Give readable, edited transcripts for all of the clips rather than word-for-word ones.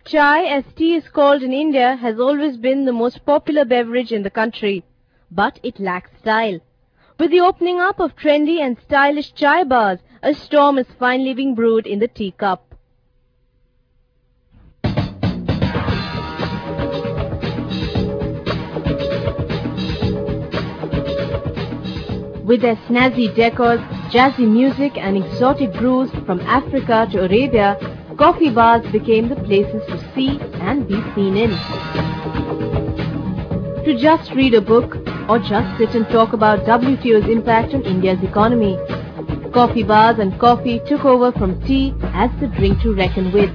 Chai, as tea is called in India, has always been the most popular beverage in the country. But it lacks style. With the opening up of trendy and stylish chai bars, a storm is finally being brewed in the teacup. With their snazzy decors, jazzy music and exotic brews from Africa to Arabia, coffee bars became the places to see and be seen in. To just read a book or just sit and talk about WTO's impact on India's economy, coffee bars and coffee took over from tea as the drink to reckon with.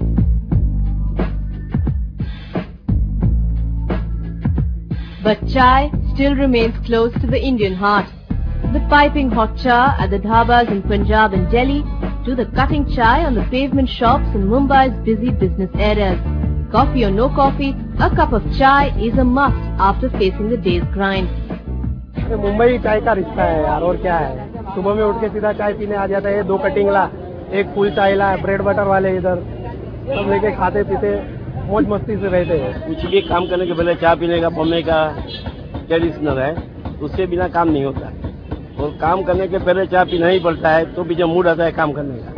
But chai still remains close to the Indian heart. The piping hot cha at the dhabas in Punjab and Delhi, to the cutting chai on the pavement shops in Mumbai's busy business areas. Coffee or no coffee, a cup of chai is a must after facing the day's grind. Mumbai चाय का रिश्ता है यार, और क्या है। सुबह में उठ के सीधा चाय पीने आ जाता है, 2 कटिंग ला, एक फुल चाय ला, ब्रेड बटर वाले इधर सब लेके खाते पीते मौज मस्ती से रहते हैं। कुछ भी काम करने के पहले चाय पीने का पम्मे का ट्रेडिशनल है, उससे बिना काम नहीं होता। और काम करने के पहले चाय पीना ही पड़ता है, तो भी जब मूड आता है काम करने का।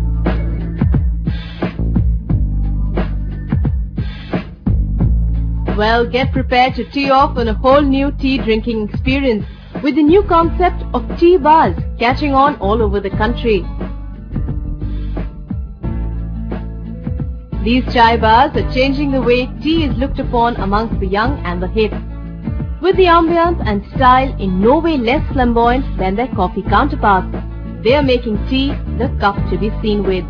Well, get prepared to tee off on a whole new tea drinking experience with the new concept of tea bars catching on all over the country. These chai bars are changing the way tea is looked upon amongst the young and the hip, with the ambience and style in no way less flamboyant than their coffee counterparts. They are making tea the cup to be seen with.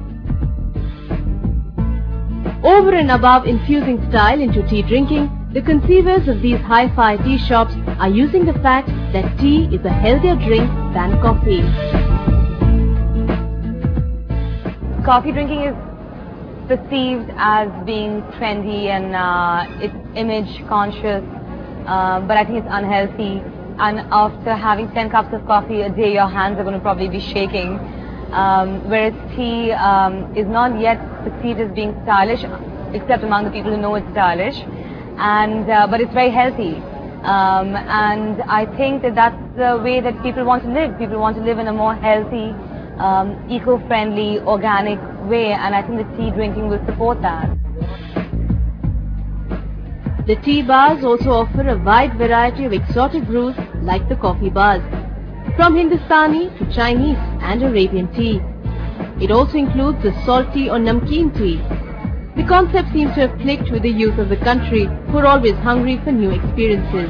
Over and above infusing style into tea drinking, the conceivers of these hi-fi tea shops are using the fact that tea is a healthier drink than coffee. Coffee drinking is perceived as being trendy and it's image conscious, but I think it's unhealthy. And after having 10 cups of coffee a day, your hands are going to probably be shaking. Whereas tea is not yet perceived as being stylish, except among the people who know it's stylish, and but it's very healthy, and I think that that's the way that people want to live. People want to live in a more healthy, eco-friendly, organic way, and I think the tea drinking will support that. The tea bars also offer a wide variety of exotic brews like the coffee bars, from Hindustani to Chinese and Arabian tea. It also includes the salty or namkeen tea. The concept seems to have clicked with the youth of the country, who are always hungry for new experiences.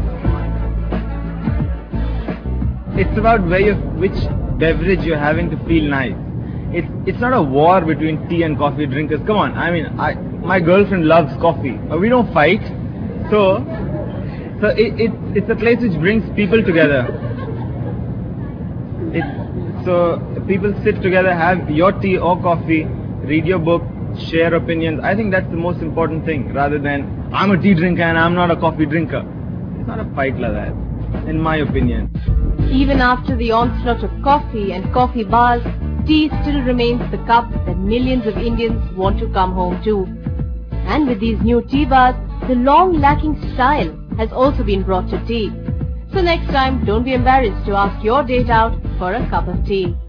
It's about which beverage you're having to feel nice. It's not a war between tea and coffee drinkers. Come on, I mean, my girlfriend loves coffee. We don't fight, so it's a place which brings people together. So people sit together, have your tea or coffee, read your book, share opinions. I think that's the most important thing, rather than I'm a tea drinker and I'm not a coffee drinker. It's not a fight like that, in my opinion. Even after the onslaught of coffee and coffee bars, tea still remains the cup that millions of Indians want to come home to. And with these new tea bars, the long-lacking style has also been brought to tea. So next time, don't be embarrassed to ask your date out for a cup of tea.